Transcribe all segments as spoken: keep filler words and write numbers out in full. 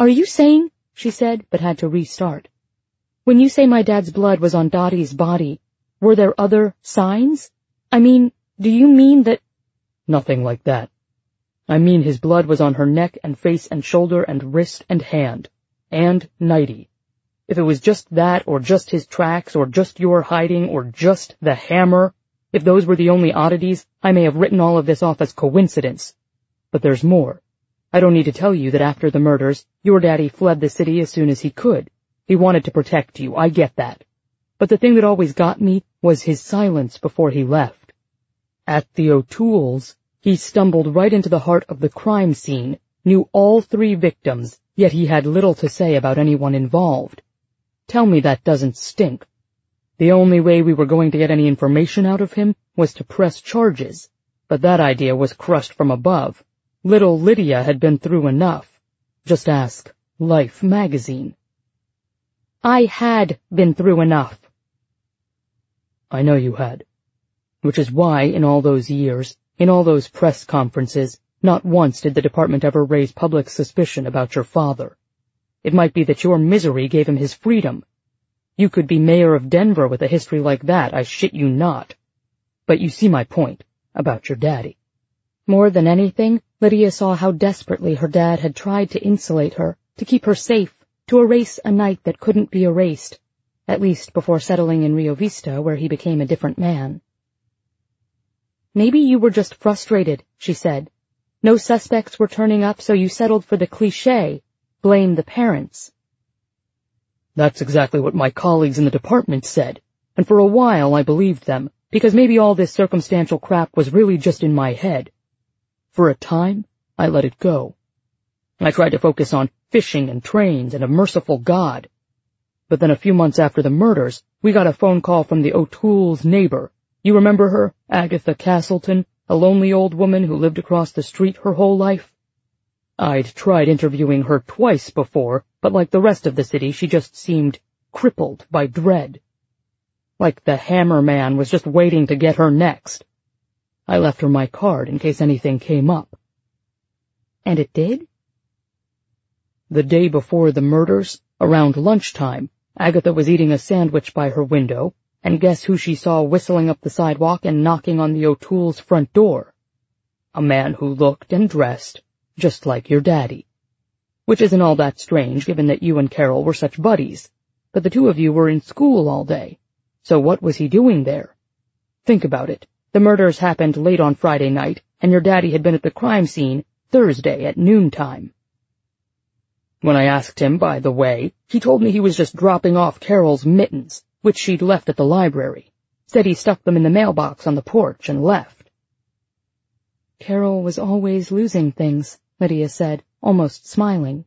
Are you saying, she said, but had to restart. When you say my dad's blood was on Dottie's body, were there other signs? I mean, do you mean that— Nothing like that. I mean his blood was on her neck and face and shoulder and wrist and hand. And nightie. If it was just that, or just his tracks, or just your hiding, or just the hammer, if those were the only oddities, I may have written all of this off as coincidence. But there's more. I don't need to tell you that after the murders, your daddy fled the city as soon as he could. He wanted to protect you, I get that. But the thing that always got me was his silence before he left. At the O'Toole's, he stumbled right into the heart of the crime scene, knew all three victims, yet he had little to say about anyone involved. Tell me that doesn't stink. The only way we were going to get any information out of him was to press charges, but that idea was crushed from above. Little Lydia had been through enough. Just ask Life magazine. I had been through enough. I know you had. Which is why, in all those years, in all those press conferences, not once did the department ever raise public suspicion about your father. It might be that your misery gave him his freedom. You could be mayor of Denver with a history like that, I shit you not. But you see my point, about your daddy. More than anything, Lydia saw how desperately her dad had tried to insulate her, to keep her safe, to erase a night that couldn't be erased, at least before settling in Rio Vista, where he became a different man. Maybe you were just frustrated, she said. No suspects were turning up, so you settled for the cliché, blame the parents. That's exactly what my colleagues in the department said, and for a while I believed them, because maybe all this circumstantial crap was really just in my head. For a time, I let it go. I tried to focus on fishing and trains and a merciful God. But then a few months after the murders, we got a phone call from the O'Toole's neighbor. You remember her, Agatha Castleton, a lonely old woman who lived across the street her whole life? I'd tried interviewing her twice before, but like the rest of the city, she just seemed crippled by dread. Like the hammer man was just waiting to get her next. I left her my card in case anything came up. And it did? The day before the murders, around lunchtime, Agatha was eating a sandwich by her window, and guess who she saw whistling up the sidewalk and knocking on the O'Toole's front door? A man who looked and dressed just like your daddy. Which isn't all that strange, given that you and Carol were such buddies. But the two of you were in school all day. So what was he doing there? Think about it. The murders happened late on Friday night, and your daddy had been at the crime scene Thursday at noontime. When I asked him, by the way, he told me he was just dropping off Carol's mittens, which she'd left at the library. Said he stuck them in the mailbox on the porch and left. Carol was always losing things, Lydia said, almost smiling.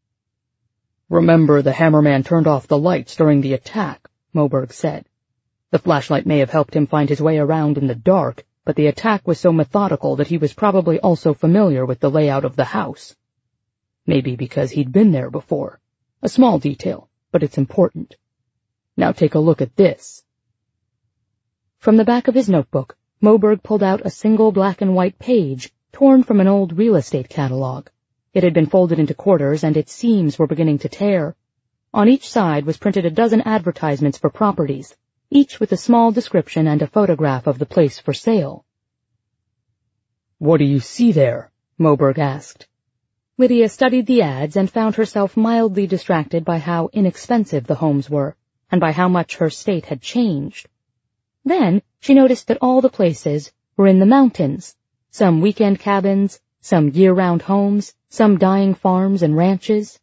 Remember the hammerman turned off the lights during the attack, Moberg said. The flashlight may have helped him find his way around in the dark, but the attack was so methodical that he was probably also familiar with the layout of the house. Maybe because he'd been there before. A small detail, but it's important. Now take a look at this. From the back of his notebook, Moberg pulled out a single black and white page, torn from an old real estate catalog. It had been folded into quarters, and its seams were beginning to tear. On each side was printed a dozen advertisements for properties, each with a small description and a photograph of the place for sale. What do you see there? Moberg asked. Lydia studied the ads and found herself mildly distracted by how inexpensive the homes were, and by how much her state had changed. Then she noticed that all the places were in the mountains, some weekend cabins, some year-round homes, some dying farms and ranches.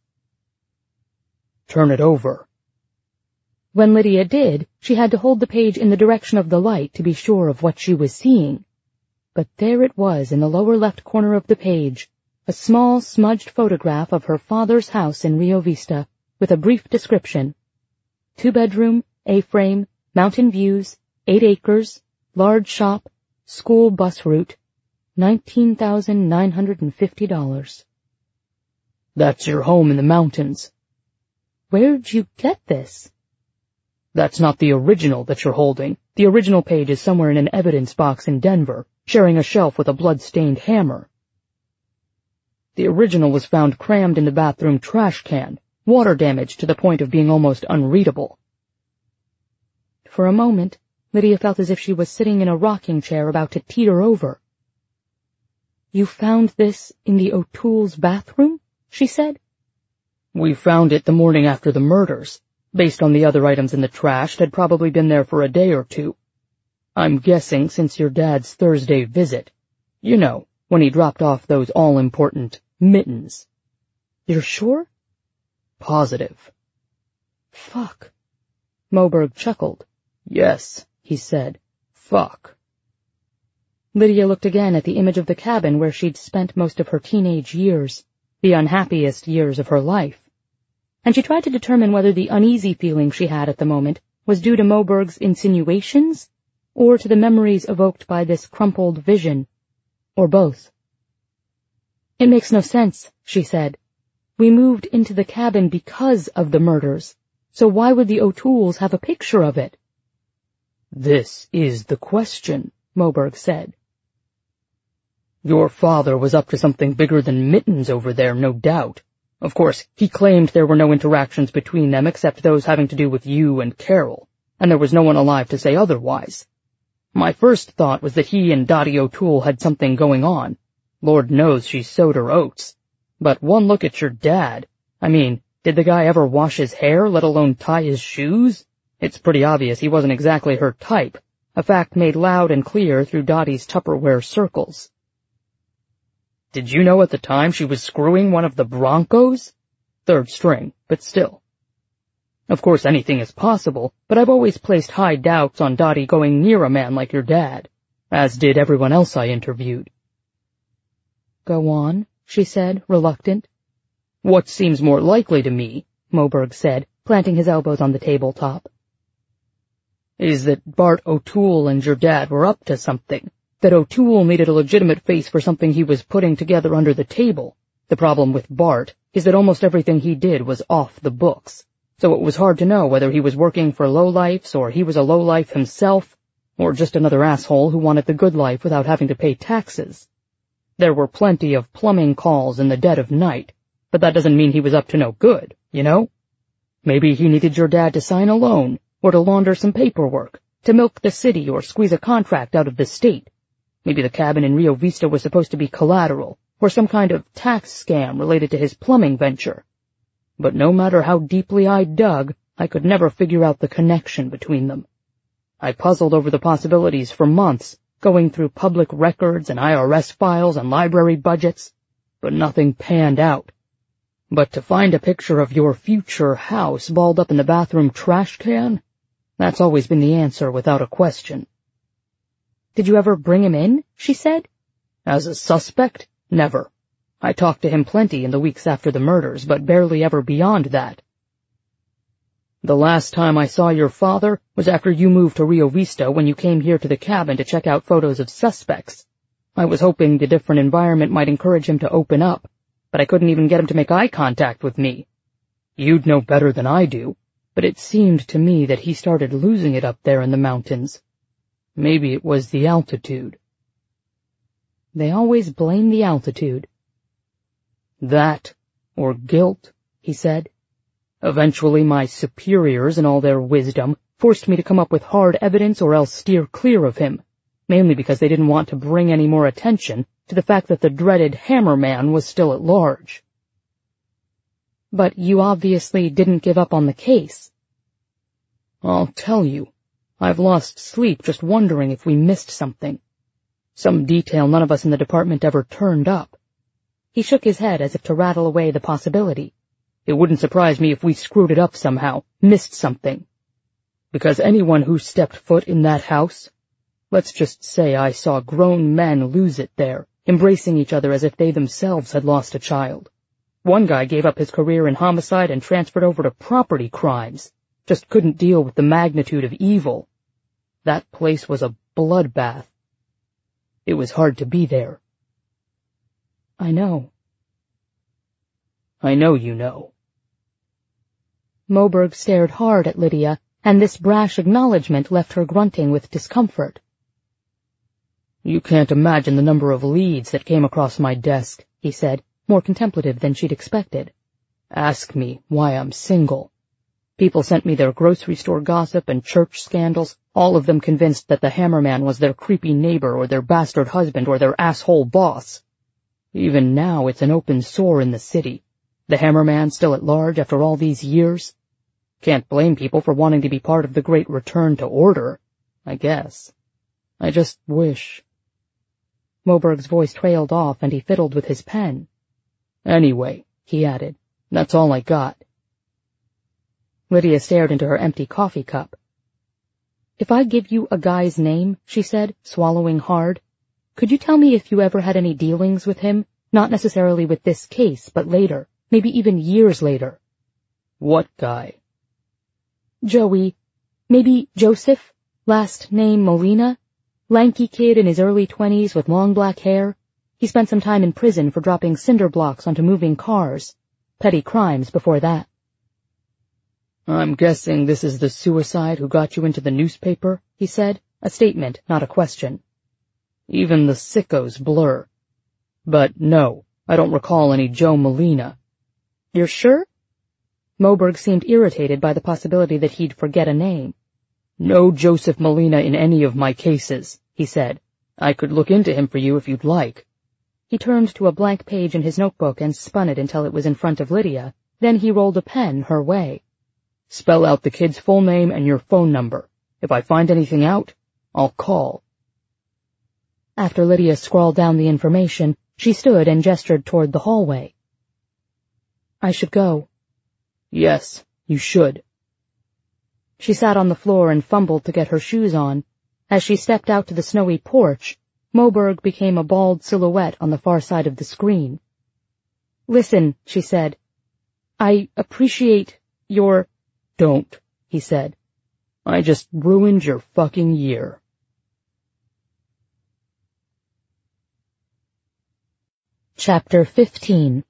Turn it over. When Lydia did, she had to hold the page in the direction of the light to be sure of what she was seeing. But there it was in the lower left corner of the page, a small smudged photograph of her father's house in Rio Vista, with a brief description. Two-bedroom, A-frame, mountain views, eight acres, large shop, school bus route, nineteen thousand nine hundred fifty dollars. That's your home in the mountains. Where'd you get this? That's not the original that you're holding. The original page is somewhere in an evidence box in Denver, sharing a shelf with a blood-stained hammer. The original was found crammed in the bathroom trash can, water damage to the point of being almost unreadable. For a moment, Lydia felt as if she was sitting in a rocking chair about to teeter over. "You found this in the O'Toole's bathroom?" she said. "We found it the morning after the murders. Based on the other items in the trash, it had probably been there for a day or two. I'm guessing since your dad's Thursday visit. You know, when he dropped off those all-important mittens." "You're sure?" "Positive." "Fuck." Moberg chuckled. "Yes," he said. "Fuck." Lydia looked again at the image of the cabin where she'd spent most of her teenage years, the unhappiest years of her life, and she tried to determine whether the uneasy feeling she had at the moment was due to Moberg's insinuations or to the memories evoked by this crumpled vision, or both. "It makes no sense," she said. "We moved into the cabin because of the murders, so why would the O'Tooles have a picture of it?" "This is the question," Moberg said. "Your father was up to something bigger than mittens over there, no doubt. Of course, he claimed there were no interactions between them except those having to do with you and Carol, and there was no one alive to say otherwise. My first thought was that he and Dottie O'Toole had something going on. Lord knows she sowed her oats. But one look at your dad. I mean, did the guy ever wash his hair, let alone tie his shoes? It's pretty obvious he wasn't exactly her type, a fact made loud and clear through Dottie's Tupperware circles." "Did you know at the time she was screwing one of the Broncos?" "Third string, but still." "Of course anything is possible, but I've always placed high doubts on Dottie going near a man like your dad, as did everyone else I interviewed." "Go on," she said, reluctant. "What seems more likely to me," Moberg said, planting his elbows on the tabletop, "is that Bart O'Toole and your dad were up to something, that O'Toole needed a legitimate face for something he was putting together under the table. The problem with Bart is that almost everything he did was off the books, so it was hard to know whether he was working for lowlifes or he was a lowlife himself, or just another asshole who wanted the good life without having to pay taxes. There were plenty of plumbing calls in the dead of night, but that doesn't mean he was up to no good, you know? Maybe he needed your dad to sign a loan, or to launder some paperwork, to milk the city or squeeze a contract out of the state. Maybe the cabin in Rio Vista was supposed to be collateral, or some kind of tax scam related to his plumbing venture. But no matter how deeply I dug, I could never figure out the connection between them. I puzzled over the possibilities for months, going through public records and I R S files and library budgets, but nothing panned out. But to find a picture of your future house balled up in the bathroom trash can, that's always been the answer without a question." "Did you ever bring him in?" she said. "As a suspect? Never. I talked to him plenty in the weeks after the murders, but barely ever beyond that. The last time I saw your father was after you moved to Rio Vista when you came here to the cabin to check out photos of suspects. I was hoping the different environment might encourage him to open up, but I couldn't even get him to make eye contact with me. You'd know better than I do, but it seemed to me that he started losing it up there in the mountains. Maybe it was the altitude." "They always blame the altitude." "That, or guilt," he said. "Eventually my superiors, in all their wisdom, forced me to come up with hard evidence or else steer clear of him, mainly because they didn't want to bring any more attention to the fact that the dreaded Hammerman was still at large." "But you obviously didn't give up on the case." "I'll tell you, I've lost sleep just wondering if we missed something. Some detail none of us in the department ever turned up." He shook his head as if to rattle away the possibility. "It wouldn't surprise me if we screwed it up somehow, missed something. Because anyone who stepped foot in that house, let's just say I saw grown men lose it there, embracing each other as if they themselves had lost a child. One guy gave up his career in homicide and transferred over to property crimes, just couldn't deal with the magnitude of evil. That place was a bloodbath. It was hard to be there." "I know." "I know you know." Moberg stared hard at Lydia, and this brash acknowledgment left her grunting with discomfort. "You can't imagine the number of leads that came across my desk," he said, more contemplative than she'd expected. Ask me why I'm single. People sent me their grocery store gossip and church scandals, all of them convinced that the Hammerman was their creepy neighbor or their bastard husband or their asshole boss. Even now it's an open sore in the city. The Hammerman still at large after all these years. Can't blame people for wanting to be part of the great return to order, I guess. I just wish. Moberg's voice trailed off and he fiddled with his pen. Anyway, he added, that's all I got. Lydia stared into her empty coffee cup. If I give you a guy's name, she said, swallowing hard, could you tell me if you ever had any dealings with him? Not necessarily with this case, but later, maybe even years later. What guy? Joey. Maybe Joseph? Last name Molina? Lanky kid in his early twenties with long black hair. He spent some time in prison for dropping cinder blocks onto moving cars. Petty crimes before that. I'm guessing this is the suicide who got you into the newspaper, he said, a statement, not a question. Even the sickos blur. But no, I don't recall any Joe Molina. You're sure? Moberg seemed irritated by the possibility that he'd forget a name. No Joseph Molina in any of my cases, he said. I could look into him for you if you'd like. He turned to a blank page in his notebook and spun it until it was in front of Lydia. Then he rolled a pen her way. Spell out the kid's full name and your phone number. If I find anything out, I'll call. After Lydia scrawled down the information, she stood and gestured toward the hallway. I should go. Yes, you should. She sat on the floor and fumbled to get her shoes on. As she stepped out to the snowy porch, Moberg became a bald silhouette on the far side of the screen. Listen, she said. I appreciate your... Don't, he said. I just ruined your fucking year. Chapter fifteen.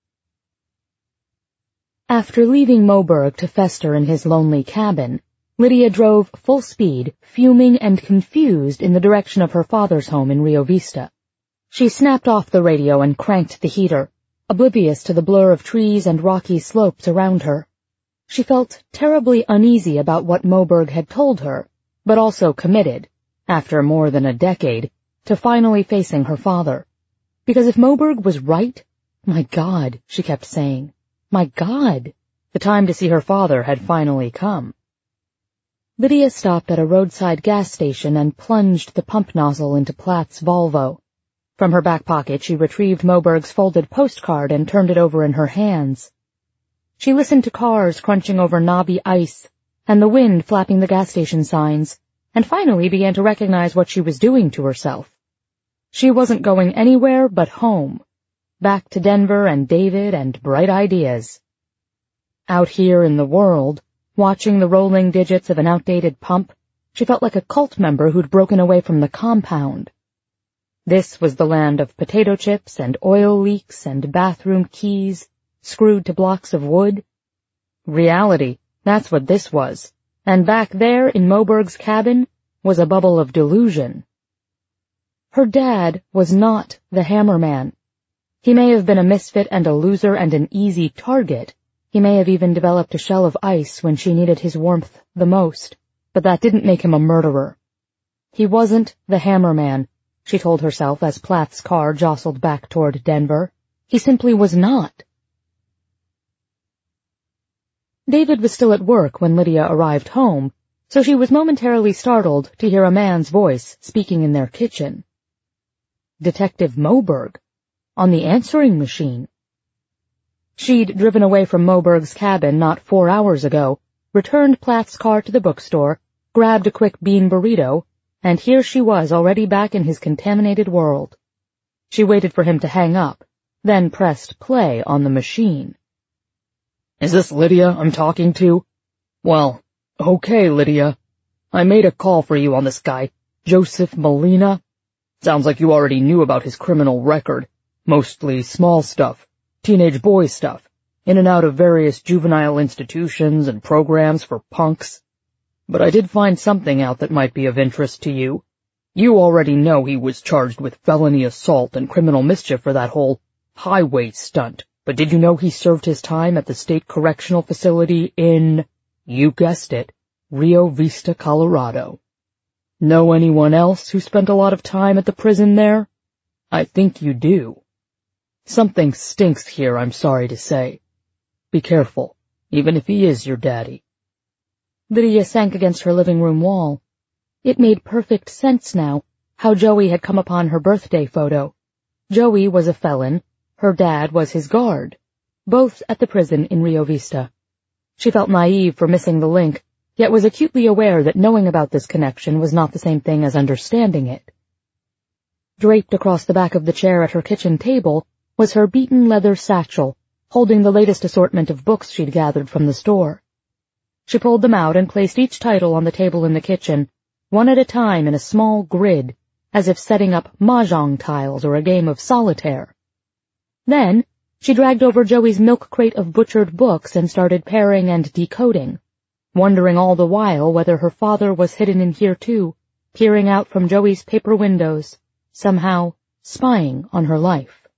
After leaving Moberg to fester in his lonely cabin, Lydia drove full speed, fuming and confused in the direction of her father's home in Rio Vista. She snapped off the radio and cranked the heater, oblivious to the blur of trees and rocky slopes around her. She felt terribly uneasy about what Moberg had told her, but also committed, after more than a decade, to finally facing her father. Because if Moberg was right, my God, she kept saying, my God, the time to see her father had finally come. Lydia stopped at a roadside gas station and plunged the pump nozzle into Platt's Volvo. From her back pocket she retrieved Moberg's folded postcard and turned it over in her hands. She listened to cars crunching over knobby ice and the wind flapping the gas station signs, and finally began to recognize what she was doing to herself. She wasn't going anywhere but home, back to Denver and David and bright ideas. Out here in the world, watching the rolling digits of an outdated pump, she felt like a cult member who'd broken away from the compound. This was the land of potato chips and oil leaks and bathroom keys, screwed to blocks of wood. Reality, that's what this was, and back there in Moberg's cabin was a bubble of delusion. Her dad was not the Hammerman. He may have been a misfit and a loser and an easy target. He may have even developed a shell of ice when she needed his warmth the most, but that didn't make him a murderer. He wasn't the Hammerman, she told herself as Platt's car jostled back toward Denver. He simply was not. David was still at work when Lydia arrived home, so she was momentarily startled to hear a man's voice speaking in their kitchen. Detective Moberg, on the answering machine. She'd driven away from Moberg's cabin not four hours ago, returned Platt's car to the bookstore, grabbed a quick bean burrito, and here she was already back in his contaminated world. She waited for him to hang up, then pressed play on the machine. Is this Lydia I'm talking to? Well, okay, Lydia. I made a call for you on this guy, Joseph Molina. Sounds like you already knew about his criminal record. Mostly small stuff, teenage boy stuff, in and out of various juvenile institutions and programs for punks. But I did find something out that might be of interest to you. You already know he was charged with felony assault and criminal mischief for that whole highway stunt, but did you know he served his time at the state correctional facility in, you guessed it, Rio Vista, Colorado. Know anyone else who spent a lot of time at the prison there? I think you do. Something stinks here, I'm sorry to say. Be careful, even if he is your daddy. Lydia sank against her living room wall. It made perfect sense now, how Joey had come upon her birthday photo. Joey was a felon, her dad was his guard, both at the prison in Rio Vista. She felt naive for missing the link, yet was acutely aware that knowing about this connection was not the same thing as understanding it. Draped across the back of the chair at her kitchen table was her beaten leather satchel, holding the latest assortment of books she'd gathered from the store. She pulled them out and placed each title on the table in the kitchen, one at a time in a small grid, as if setting up mahjong tiles or a game of solitaire. Then, she dragged over Joey's milk crate of butchered books and started pairing and decoding, wondering all the while whether her father was hidden in here too, peering out from Joey's paper windows, somehow spying on her life.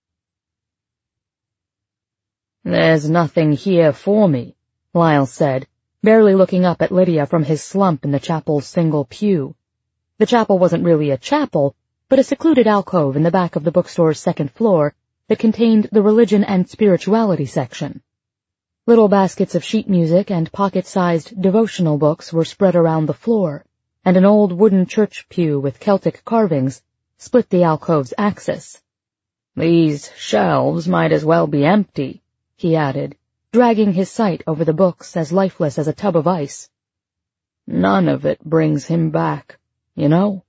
There's nothing here for me, Lyle said, barely looking up at Lydia from his slump in the chapel's single pew. The chapel wasn't really a chapel, but a secluded alcove in the back of the bookstore's second floor that contained the religion and spirituality section. Little baskets of sheet music and pocket-sized devotional books were spread around the floor, and an old wooden church pew with Celtic carvings split the alcove's axis. These shelves might as well be empty, he added, dragging his sight over the books as lifeless as a tub of ice. None of it brings him back, you know?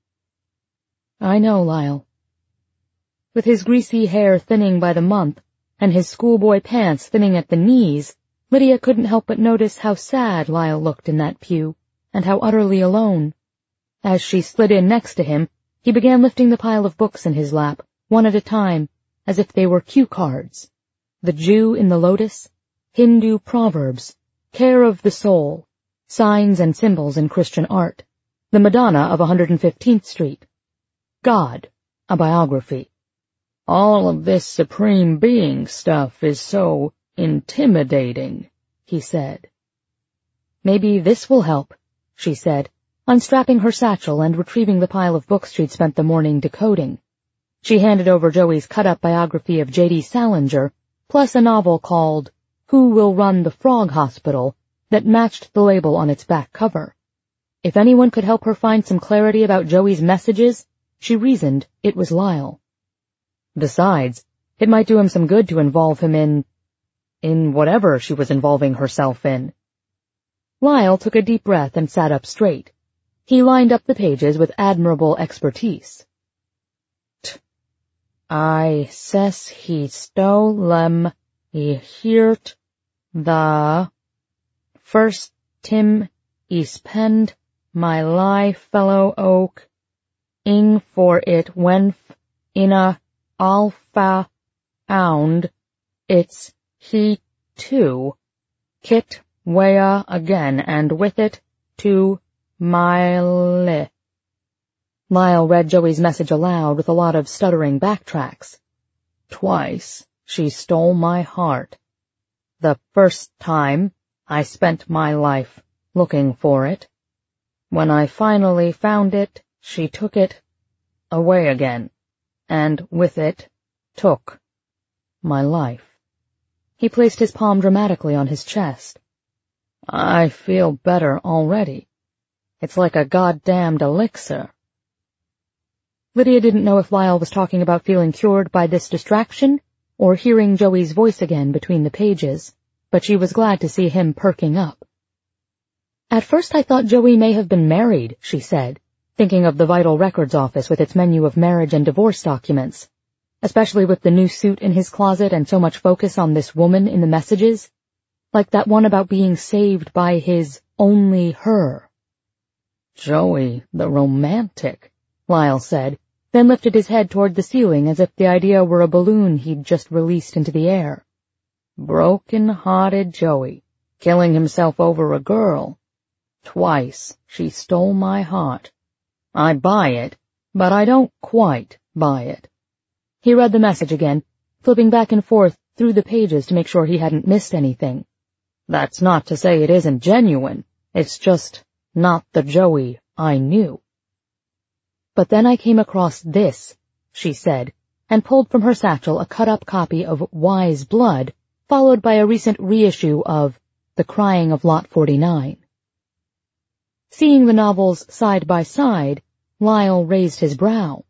I know, Lyle. With his greasy hair thinning by the month, and his schoolboy pants thinning at the knees, Lydia couldn't help but notice how sad Lyle looked in that pew, and how utterly alone. As she slid in next to him, he began lifting the pile of books in his lap, one at a time, as if they were cue cards. The Jew in the Lotus, Hindu Proverbs, Care of the Soul, Signs and Symbols in Christian Art, The Madonna of one hundred fifteenth Street, God, a biography. All of this Supreme Being stuff is so intimidating, he said. Maybe this will help, she said, unstrapping her satchel and retrieving the pile of books she'd spent the morning decoding. She handed over Joey's cut-up biography of J D Salinger, plus a novel called Who Will Run the Frog Hospital that matched the label on its back cover. If anyone could help her find some clarity about Joey's messages, she reasoned it was Lyle. Besides, it might do him some good to involve him in, in whatever she was involving herself in. Lyle took a deep breath and sat up straight. He lined up the pages with admirable expertise. T. I ses he stole lem e heart the first Tim e spend my life fellow oak ing for it wenf in a alpha ound it's he too kit wea again and with it to my li. Lyle read Joey's message aloud with a lot of stuttering backtracks. Twice she stole my heart. The first time I spent my life looking for it. When I finally found it, she took it away again, and with it took my life. He placed his palm dramatically on his chest. I feel better already. It's like a goddamned elixir. Lydia didn't know if Lyle was talking about feeling cured by this distraction or hearing Joey's voice again between the pages, but she was glad to see him perking up. At first I thought Joey may have been married, she said, thinking of the Vital Records office with its menu of marriage and divorce documents, especially with the new suit in his closet and so much focus on this woman in the messages, like that one about being saved by his only her. Joey, the romantic, Lyle said, then lifted his head toward the ceiling as if the idea were a balloon he'd just released into the air. Broken-hearted Joey, killing himself over a girl. Twice she stole my heart. I buy it, but I don't quite buy it. He read the message again, flipping back and forth through the pages to make sure he hadn't missed anything. That's not to say it isn't genuine. It's just not the Joey I knew. But then I came across this, she said, and pulled from her satchel a cut-up copy of Wise Blood, followed by a recent reissue of The Crying of Lot forty-nine. Seeing the novels side by side, Lyle raised his brow.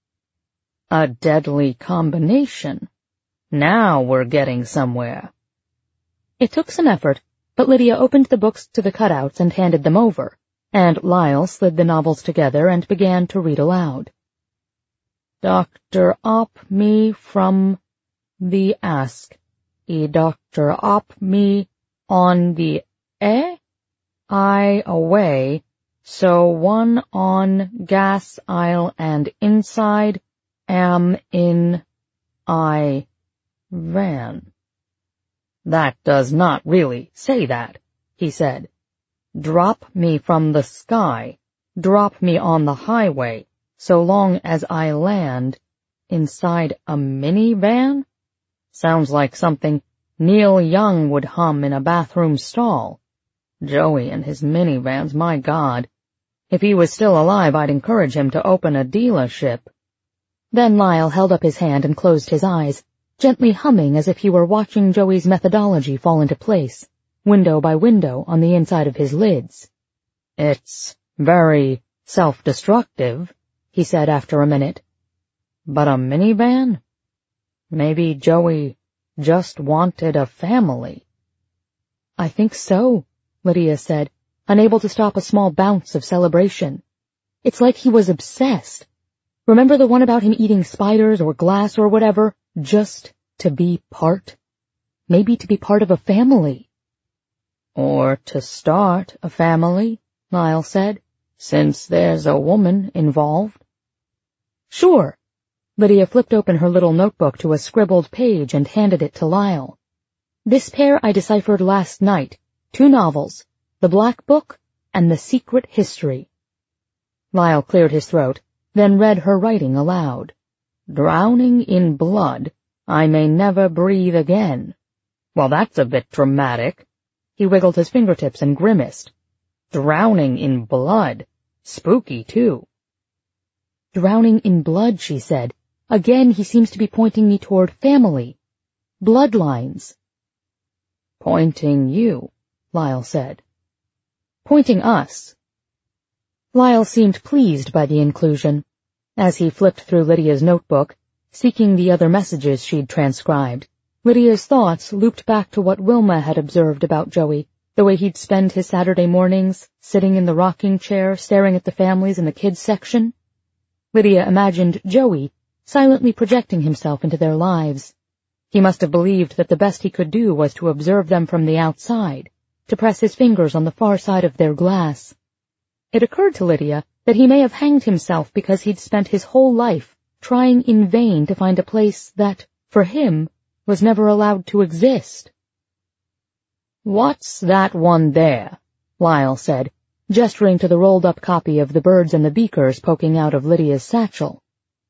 A deadly combination. Now we're getting somewhere. It took some effort, but Lydia opened the books to the cutouts and handed them over, and Lyle slid the novels together and began to read aloud. Doctor op me from the ask. E doctor op me on the eh? I away, so one on gas aisle and inside am in I van. That does not really say that, he said. Drop me from the sky, drop me on the highway, so long as I land inside a minivan? Sounds like something Neil Young would hum in a bathroom stall. Joey and his minivans, my God. If he was still alive, I'd encourage him to open a dealership. Then Lyle held up his hand and closed his eyes, gently humming as if he were watching Joey's methodology fall into place, window by window on the inside of his lids. It's very self-destructive, he said after a minute. But a minivan? Maybe Joey just wanted a family. I think so, Lydia said, unable to stop a small bounce of celebration. It's like he was obsessed. Remember the one about him eating spiders or glass or whatever, just to be part? Maybe to be part of a family. Or to start a family, Lyle said, since there's a woman involved. Sure. Lydia flipped open her little notebook to a scribbled page and handed it to Lyle. This pair I deciphered last night. Two novels, The Black Book and The Secret History. Lyle cleared his throat, then read her writing aloud. Drowning in blood, I may never breathe again. Well, that's a bit dramatic. He wiggled his fingertips and grimaced. Drowning in blood. Spooky, too. Drowning in blood, she said. Again, he seems to be pointing me toward family. Bloodlines. Pointing you, Lyle said. Pointing us. Lyle seemed pleased by the inclusion. As he flipped through Lydia's notebook, seeking the other messages she'd transcribed, Lydia's thoughts looped back to what Wilma had observed about Joey, the way he'd spend his Saturday mornings, sitting in the rocking chair, staring at the families in the kids' section. Lydia imagined Joey silently projecting himself into their lives. He must have believed that the best he could do was to observe them from the outside, to press his fingers on the far side of their glass. It occurred to Lydia that he may have hanged himself because he'd spent his whole life trying in vain to find a place that, for him, was never allowed to exist. What's that one there? Lyle said, gesturing to the rolled-up copy of The Birds and the Beakers poking out of Lydia's satchel.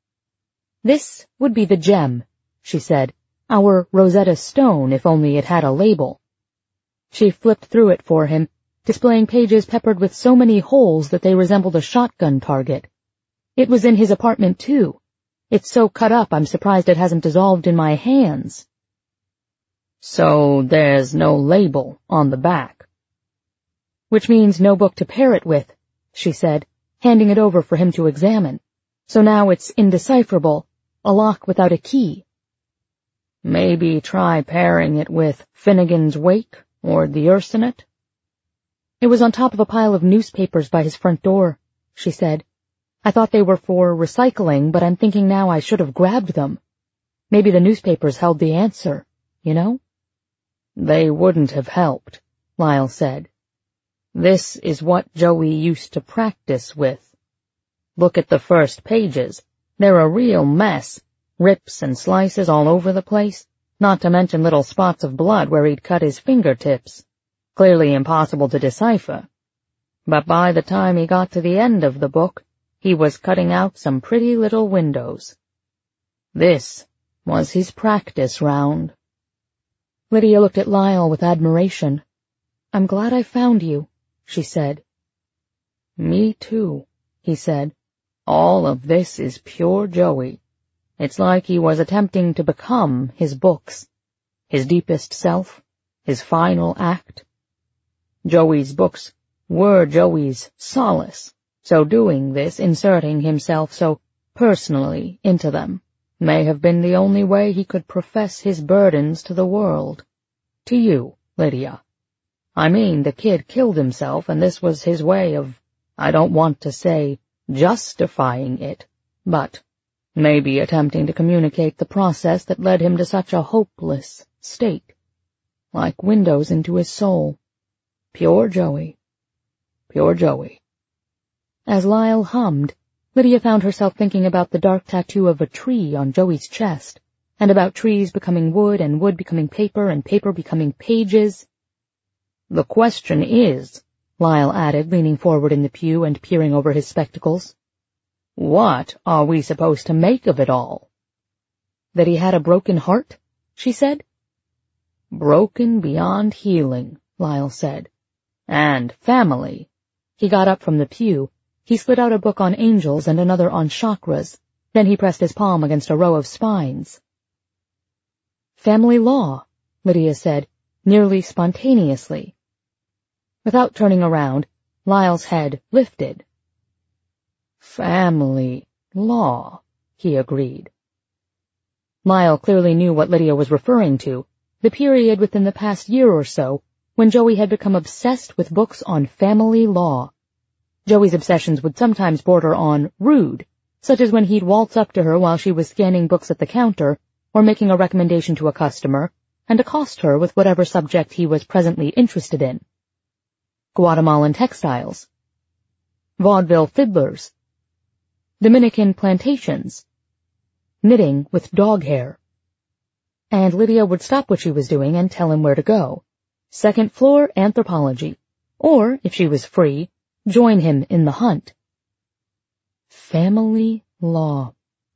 This would be the gem, she said, our Rosetta Stone if only it had a label. She flipped through it for him, displaying pages peppered with so many holes that they resembled a shotgun target. It was in his apartment, too. It's so cut up I'm surprised it hasn't dissolved in my hands. So there's no label on the back. Which means no book to pair it with, she said, handing it over for him to examine. So now it's indecipherable, a lock without a key. Maybe try pairing it with Finnegan's Wake or the Ursonet. It was on top of a pile of newspapers by his front door, she said. I thought they were for recycling, but I'm thinking now I should have grabbed them. Maybe the newspapers held the answer, you know? They wouldn't have helped, Lyle said. This is what Joey used to practice with. Look at the first pages. They're a real mess. Rips and slices all over the place, not to mention little spots of blood where he'd cut his fingertips. Clearly impossible to decipher. But by the time he got to the end of the book, he was cutting out some pretty little windows. This was his practice round. Lydia looked at Lyle with admiration. "I'm glad I found you," she said. "Me too," he said. "All of this is pure Joey. It's like he was attempting to become his books, his deepest self, his final act. Joey's books were Joey's solace, so doing this, inserting himself so personally into them, may have been the only way he could profess his burdens to the world. To you, Lydia. I mean, the kid killed himself, and this was his way of, I don't want to say justifying it, but maybe attempting to communicate the process that led him to such a hopeless state, like windows into his soul. Pure Joey. Pure Joey." As Lyle hummed, Lydia found herself thinking about the dark tattoo of a tree on Joey's chest, and about trees becoming wood and wood becoming paper and paper becoming pages. "The question is," Lyle added, leaning forward in the pew and peering over his spectacles, "what are we supposed to make of it all?" "That he had a broken heart?" she said. "Broken beyond healing," Lyle said. "And family." He got up from the pew. He slid out a book on angels and another on chakras. Then he pressed his palm against a row of spines. "Family law," Lydia said, nearly spontaneously. Without turning around, Lyle's head lifted. "Family law," he agreed. Lyle clearly knew what Lydia was referring to, the period within the past year or so when Joey had become obsessed with books on family law. Joey's obsessions would sometimes border on rude, such as when he'd waltz up to her while she was scanning books at the counter or making a recommendation to a customer, and accost her with whatever subject he was presently interested in. Guatemalan textiles, vaudeville fiddlers, Dominican plantations, knitting with dog hair. And Lydia would stop what she was doing and tell him where to go. Second floor anthropology, or, if she was free, join him in the hunt. Family law.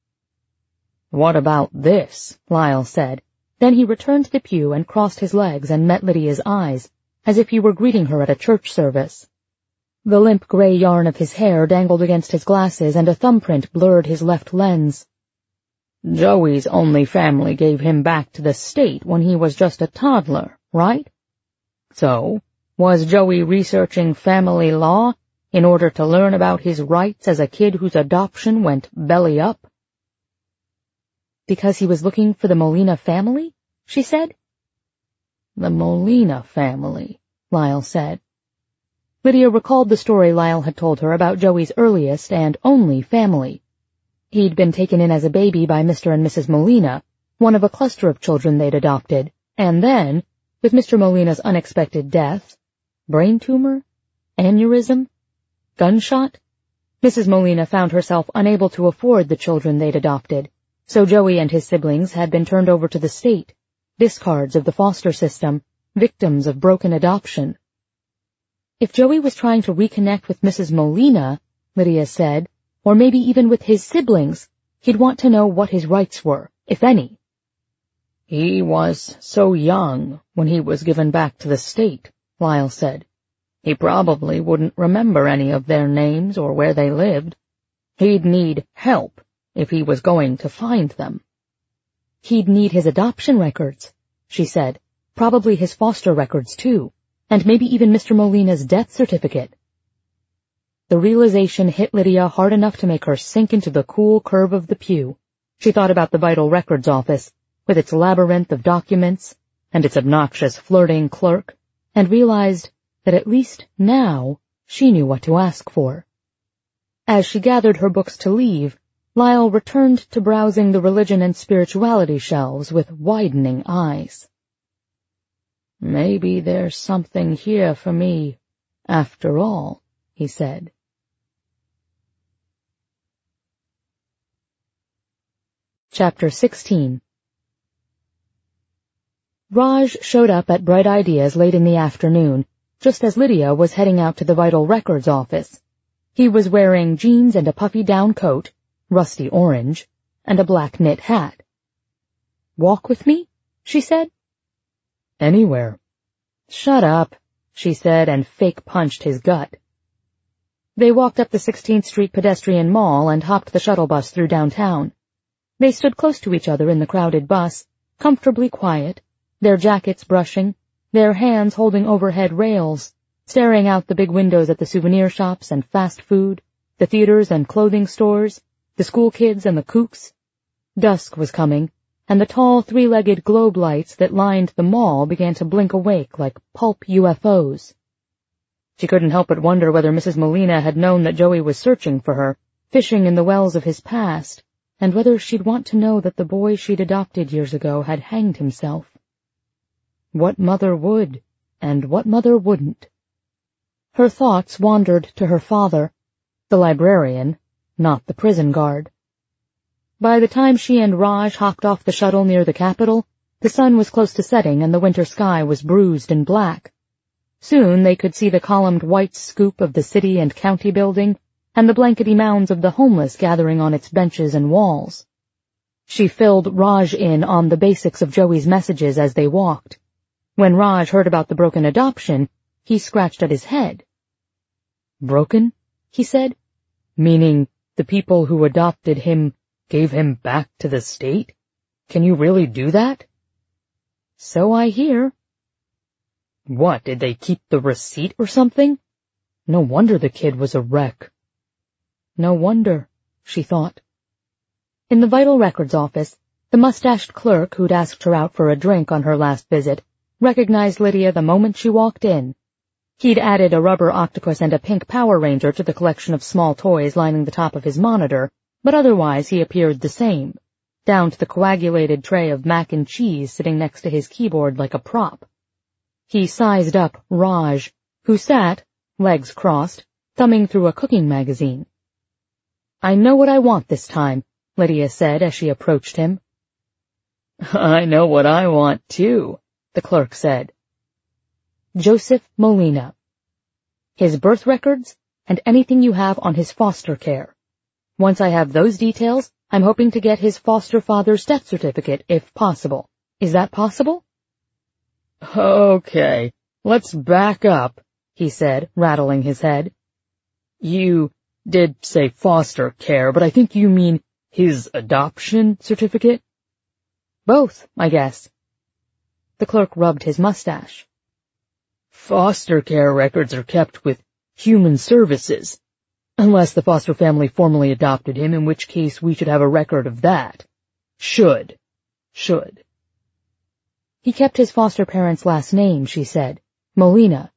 "What about this?" Lyle said. Then he returned to the pew and crossed his legs and met Lydia's eyes, as if he were greeting her at a church service. The limp gray yarn of his hair dangled against his glasses, and a thumbprint blurred his left lens. "Joey's only family gave him back to the state when he was just a toddler, right? So, was Joey researching family law in order to learn about his rights as a kid whose adoption went belly up?" "Because he was looking for the Molina family?" she said. "The Molina family," Lyle said. Lydia recalled the story Lyle had told her about Joey's earliest and only family. He'd been taken in as a baby by Mister and Missus Molina, one of a cluster of children they'd adopted, and then, with Mister Molina's unexpected death, brain tumor, aneurysm, gunshot, Missus Molina found herself unable to afford the children they'd adopted, so Joey and his siblings had been turned over to the state, discards of the foster system, victims of broken adoption. If Joey was trying to reconnect with Missus Molina, Lydia said, or maybe even with his siblings, he'd want to know what his rights were, if any. "He was so young when he was given back to the state," Lyle said. "He probably wouldn't remember any of their names or where they lived. He'd need help if he was going to find them." "He'd need his adoption records," she said, "probably his foster records, too, and maybe even Mister Molina's death certificate." The realization hit Lydia hard enough to make her sink into the cool curve of the pew. She thought about the Vital Records office, with its labyrinth of documents, and its obnoxious flirting clerk, and realized that at least now she knew what to ask for. As she gathered her books to leave, Lyle returned to browsing the religion and spirituality shelves with widening eyes. "Maybe there's something here for me, after all," he said. Chapter sixteen. Raj showed up at Bright Ideas late in the afternoon, just as Lydia was heading out to the Vital Records office. He was wearing jeans and a puffy down coat, rusty orange, and a black knit hat. Walk with me? She said. Anywhere. Shut up, she said, and fake punched his gut. They walked up the sixteenth Street pedestrian mall and hopped the shuttle bus through downtown. They stood close to each other in the crowded bus, comfortably quiet, their jackets brushing, their hands holding overhead rails, staring out the big windows at the souvenir shops and fast food, the theaters and clothing stores, the school kids and the kooks. Dusk was coming, and the tall three-legged globe lights that lined the mall began to blink awake like pulp U F Os. She couldn't help but wonder whether Missus Molina had known that Joey was searching for her, fishing in the wells of his past, and whether she'd want to know that the boy she'd adopted years ago had hanged himself. What mother would, and what mother wouldn't? Her thoughts wandered to her father, the librarian, not the prison guard. By the time she and Raj hopped off the shuttle near the Capitol, the sun was close to setting and the winter sky was bruised and black. Soon they could see the columned white scoop of the city and county building, and the blankety mounds of the homeless gathering on its benches and walls. She filled Raj in on the basics of Joey's messages as they walked. When Raj heard about the broken adoption, he scratched at his head. Broken? He said. Meaning the people who adopted him gave him back to the state? Can you really do that? So I hear. What, did they keep the receipt or something? No wonder the kid was a wreck. No wonder, she thought. In the Vital Records office, the mustached clerk who'd asked her out for a drink on her last visit recognized Lydia the moment she walked in. He'd added a rubber octopus and a pink Power Ranger to the collection of small toys lining the top of his monitor, but otherwise he appeared the same, down to the coagulated tray of mac and cheese sitting next to his keyboard like a prop. He sized up Raj, who sat, legs crossed, thumbing through a cooking magazine. I know what I want this time, Lydia said as she approached him. I know what I want, too, the clerk said. Joseph Molina. His birth records, and anything you have on his foster care. Once I have those details, I'm hoping to get his foster father's death certificate, if possible. Is that possible? Okay, let's back up, he said, rattling his head. You did say foster care, but I think you mean his adoption certificate? Both, I guess. The clerk rubbed his mustache. Foster care records are kept with Human Services, unless the foster family formally adopted him, in which case we should have a record of that. Should. Should. He kept his foster parents' last name, she said. Molina.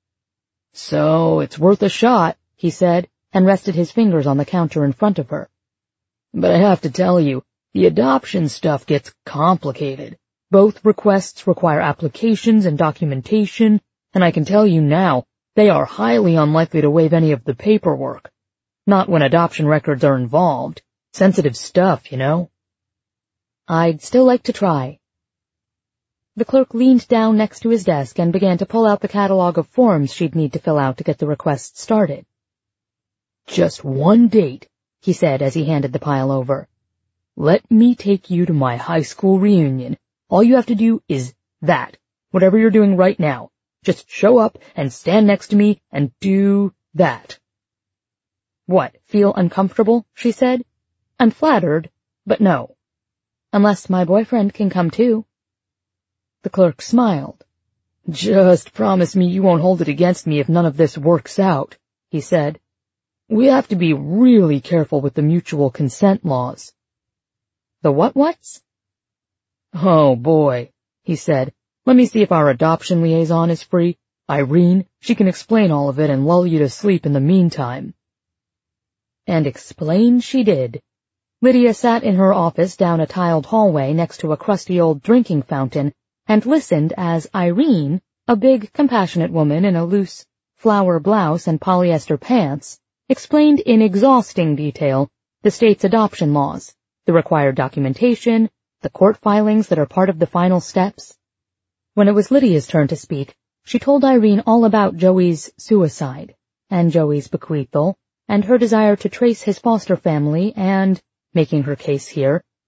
So it's worth a shot, he said, and rested his fingers on the counter in front of her. But I have to tell you, the adoption stuff gets complicated. Both requests require applications and documentation, and I can tell you now, they are highly unlikely to waive any of the paperwork. Not when adoption records are involved. Sensitive stuff, you know. I'd still like to try. The clerk leaned down next to his desk and began to pull out the catalog of forms she'd need to fill out to get the request started. Just one date, he said as he handed the pile over. Let me take you to my high school reunion. All you have to do is that, whatever you're doing right now. Just show up and stand next to me and do that. What, feel uncomfortable? She said. I'm flattered, but no. Unless my boyfriend can come too. The clerk smiled. Just promise me you won't hold it against me if none of this works out, he said. We have to be really careful with the mutual consent laws. The what-whats? Oh, boy, he said. Let me see if our adoption liaison is free. Irene, she can explain all of it and lull you to sleep in the meantime. And explain she did. Lydia sat in her office down a tiled hallway next to a crusty old drinking fountain and listened as Irene, a big, compassionate woman in a loose flower blouse and polyester pants, explained in exhausting detail the state's adoption laws, the required documentation, the court filings that are part of the final steps. When it was Lydia's turn to speak, she told Irene all about Joey's suicide, and Joey's bequeathal, and her desire to trace his foster family and, making her case here,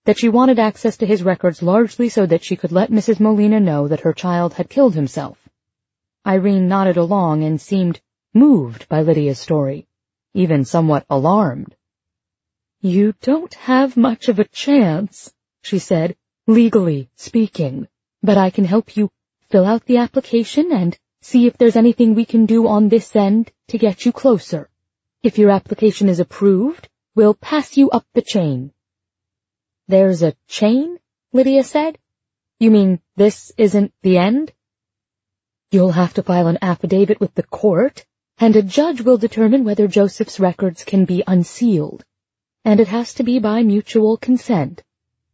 that she wanted access to his records largely so that she could let Missus Molina know that her child had killed himself. Irene nodded along and seemed moved by Lydia's story, even somewhat alarmed. "You don't have much of a chance," she said, "legally speaking, but I can help you fill out the application and see if there's anything we can do on this end to get you closer. If your application is approved, we'll pass you up the chain." "There's a chain?" Lydia said. "You mean this isn't the end?" "You'll have to file an affidavit with the court, and a judge will determine whether Joseph's records can be unsealed. And it has to be by mutual consent."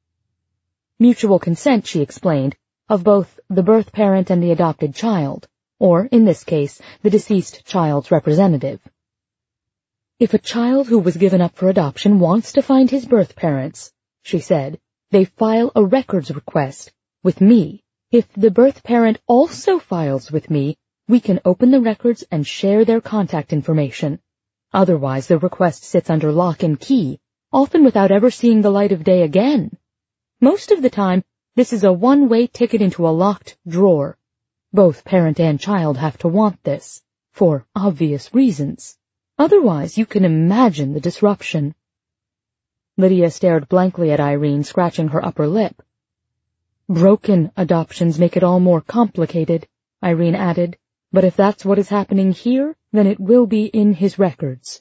Mutual consent, she explained, of both the birth parent and the adopted child, or, in this case, the deceased child's representative. "If a child who was given up for adoption wants to find his birth parents," she said, "they file a records request with me. If the birth parent also files with me, we can open the records and share their contact information. Otherwise, the request sits under lock and key, often without ever seeing the light of day again. Most of the time, this is a one-way ticket into a locked drawer. Both parent and child have to want this, for obvious reasons. Otherwise, you can imagine the disruption." Lydia stared blankly at Irene, scratching her upper lip. "Broken adoptions make it all more complicated," Irene added, "but if that's what is happening here, then it will be in his records."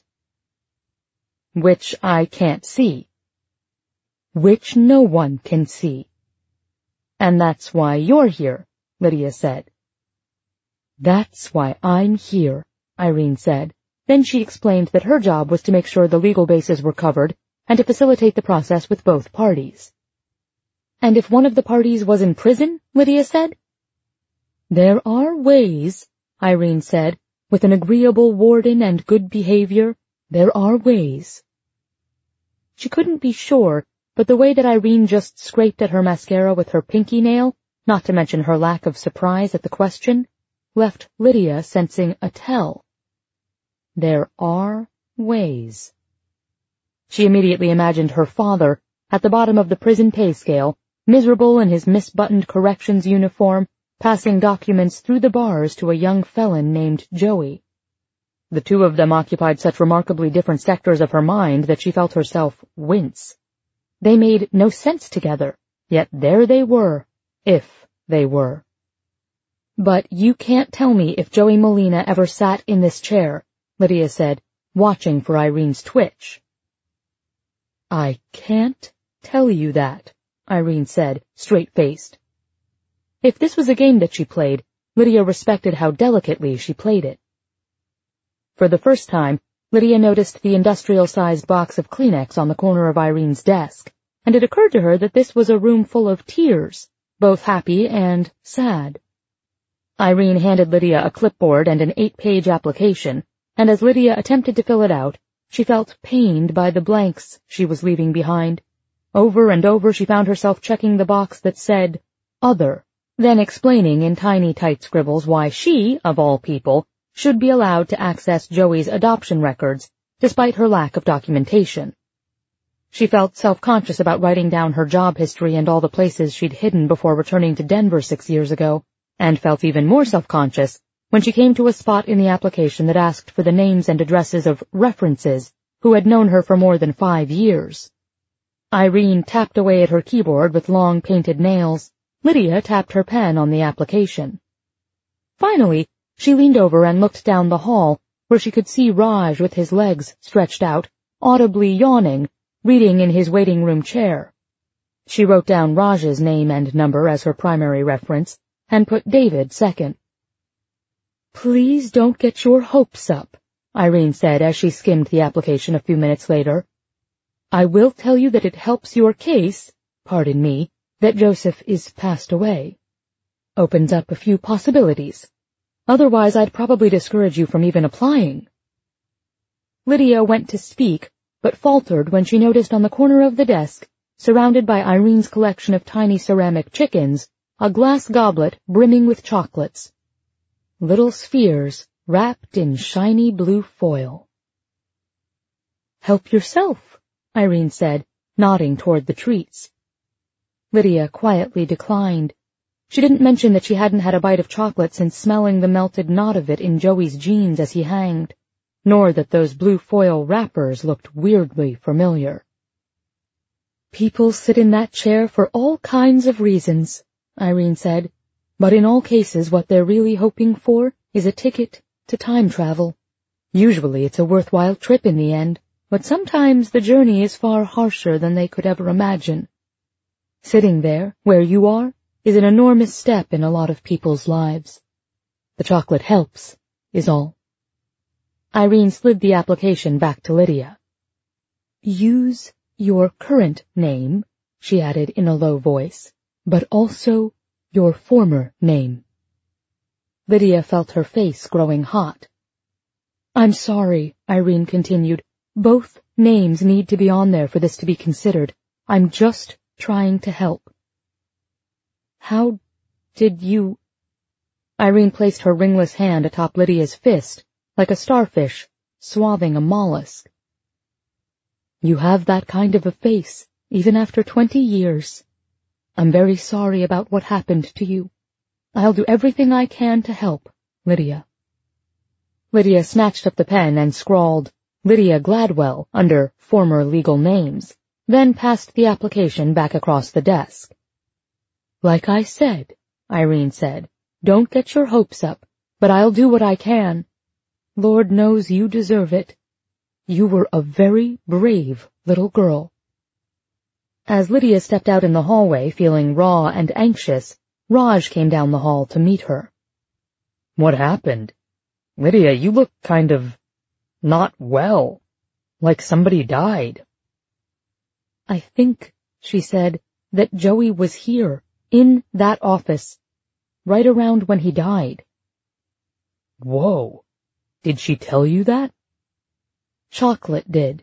"Which I can't see." "Which no one can see." "And that's why you're here," Lydia said. "That's why I'm here," Irene said. Then she explained that her job was to make sure the legal bases were covered and to facilitate the process with both parties. "And if one of the parties was in prison?" Lydia said. "There are ways," Irene said, "with an agreeable warden and good behavior. There are ways." She couldn't be sure, but the way that Irene just scraped at her mascara with her pinky nail, not to mention her lack of surprise at the question, left Lydia sensing a tell. There are ways. She immediately imagined her father, at the bottom of the prison pay scale, miserable in his misbuttoned corrections uniform, passing documents through the bars to a young felon named Joey. The two of them occupied such remarkably different sectors of her mind that she felt herself wince. They made no sense together, yet there they were, if they were. "But you can't tell me if Joey Molina ever sat in this chair," Lydia said, watching for Irene's twitch. "I can't tell you that," Irene said, straight-faced. If this was a game that she played, Lydia respected how delicately she played it. For the first time, Lydia noticed the industrial-sized box of Kleenex on the corner of Irene's desk, and it occurred to her that this was a room full of tears, both happy and sad. Irene handed Lydia a clipboard and an eight-page application, and as Lydia attempted to fill it out, she felt pained by the blanks she was leaving behind. Over and over she found herself checking the box that said, "Other," then explaining in tiny tight scribbles why she, of all people, should be allowed to access Joey's adoption records, despite her lack of documentation. She felt self-conscious about writing down her job history and all the places she'd hidden before returning to Denver six years ago, and felt even more self-conscious when she came to a spot in the application that asked for the names and addresses of references who had known her for more than five years. Irene tapped away at her keyboard with long painted nails. Lydia tapped her pen on the application. Finally, she leaned over and looked down the hall, where she could see Raj with his legs stretched out, audibly yawning, reading in his waiting room chair. She wrote down Raj's name and number as her primary reference, and put David second. "Please don't get your hopes up," Irene said as she skimmed the application a few minutes later. "I will tell you that it helps your case, pardon me, that Joseph is passed away. Opens up a few possibilities. Otherwise, I'd probably discourage you from even applying." Lydia went to speak, but faltered when she noticed on the corner of the desk, surrounded by Irene's collection of tiny ceramic chickens, a glass goblet brimming with chocolates. Little spheres wrapped in shiny blue foil. "Help yourself," Irene said, nodding toward the treats. Lydia quietly declined. She didn't mention that she hadn't had a bite of chocolate since smelling the melted knot of it in Joey's jeans as he hanged, nor that those blue foil wrappers looked weirdly familiar. "People sit in that chair for all kinds of reasons," Irene said, "but in all cases what they're really hoping for is a ticket to time travel. Usually it's a worthwhile trip in the end, but sometimes the journey is far harsher than they could ever imagine. Sitting there, where you are, is an enormous step in a lot of people's lives. The chocolate helps, is all." Irene slid the application back to Lydia. "Use your current name," she added in a low voice, "but also your former name." Lydia felt her face growing hot. "I'm sorry," Irene continued. "Both names need to be on there for this to be considered. I'm just trying to help." "How did you—" Irene placed her ringless hand atop Lydia's fist, like a starfish swathing a mollusk. "You have that kind of a face, even after twenty years. I'm very sorry about what happened to you. I'll do everything I can to help, Lydia." Lydia snatched up the pen and scrawled Lydia Gladwell under former legal names, then passed the application back across the desk. "Like I said," Irene said, "don't get your hopes up, but I'll do what I can. Lord knows you deserve it. You were a very brave little girl." As Lydia stepped out in the hallway feeling raw and anxious, Raj came down the hall to meet her. "What happened? Lydia, you look kind of not well, like somebody died." "I think," she said, "that Joey was here, in that office, right around when he died." "Whoa. Did she tell you that?" "Chocolate did."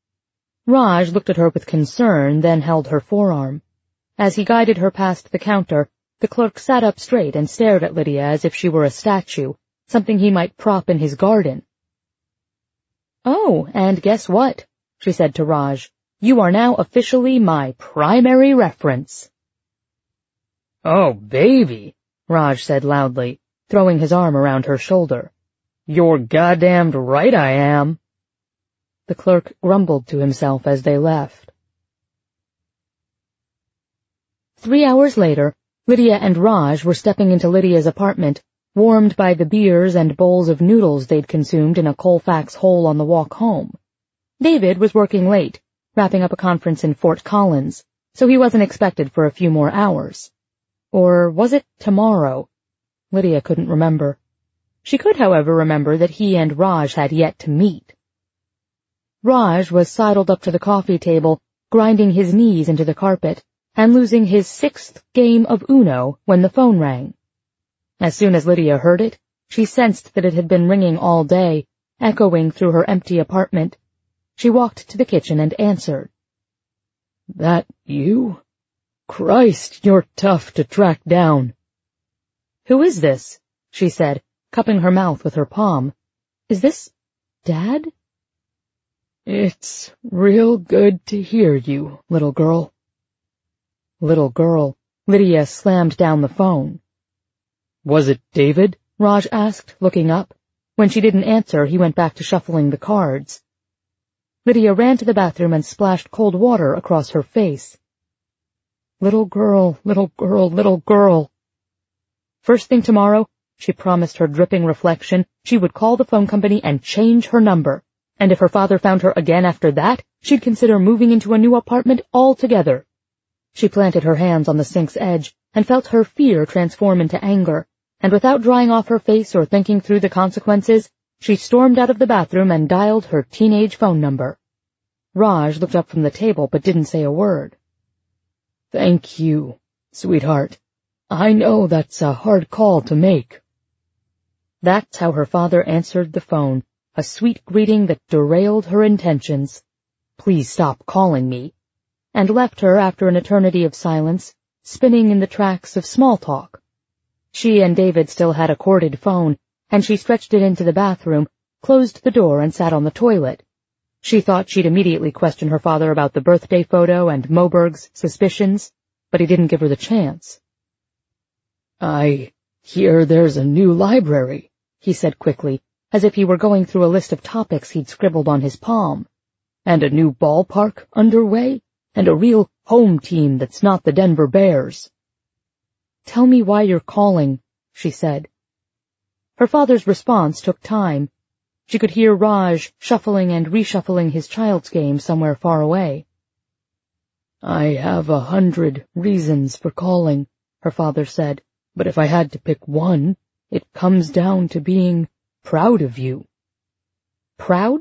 Raj looked at her with concern, then held her forearm. As he guided her past the counter, the clerk sat up straight and stared at Lydia as if she were a statue, something he might prop in his garden. "Oh, and guess what?" she said to Raj. "You are now officially my primary reference." "Oh, baby," Raj said loudly, throwing his arm around her shoulder. "You're goddamned right I am." The clerk grumbled to himself as they left. Three hours later, Lydia and Raj were stepping into Lydia's apartment, warmed by the beers and bowls of noodles they'd consumed in a Colfax hole on the walk home. David was working late, wrapping up a conference in Fort Collins, so he wasn't expected for a few more hours. Or was it tomorrow? Lydia couldn't remember. She could, however, remember that he and Raj had yet to meet. Raj was sidled up to the coffee table, grinding his knees into the carpet, and losing his sixth game of Uno when the phone rang. As soon as Lydia heard it, she sensed that it had been ringing all day, echoing through her empty apartment. She walked to the kitchen and answered. "That you? Christ, you're tough to track down." "Who is this?" she said, cupping her mouth with her palm. "Is this Dad?" "It's real good to hear you, little girl." Little girl. Lydia slammed down the phone. "Was it David?" Raj asked, looking up. When she didn't answer, he went back to shuffling the cards. Lydia ran to the bathroom and splashed cold water across her face. Little girl, little girl, little girl. First thing tomorrow, she promised her dripping reflection, she would call the phone company and change her number. And if her father found her again after that, she'd consider moving into a new apartment altogether. She planted her hands on the sink's edge and felt her fear transform into anger, and without drying off her face or thinking through the consequences, she stormed out of the bathroom and dialed her teenage phone number. Raj looked up from the table but didn't say a word. "Thank you, sweetheart. I know that's a hard call to make." That's how her father answered the phone, a sweet greeting that derailed her intentions. "Please stop calling me," and left her after an eternity of silence, spinning in the tracks of small talk. She and David still had a corded phone, and she stretched it into the bathroom, closed the door, and sat on the toilet. She thought she'd immediately question her father about the birthday photo and Moberg's suspicions, but he didn't give her the chance. "I hear there's a new library," he said quickly, as if he were going through a list of topics he'd scribbled on his palm. "And a new ballpark underway, and a real home team that's not the Denver Bears." "Tell me why you're calling," she said. Her father's response took time. She could hear Raj shuffling and reshuffling his child's game somewhere far away. "I have a hundred reasons for calling," her father said, "but if I had to pick one, it comes down to being proud of you." "Proud?"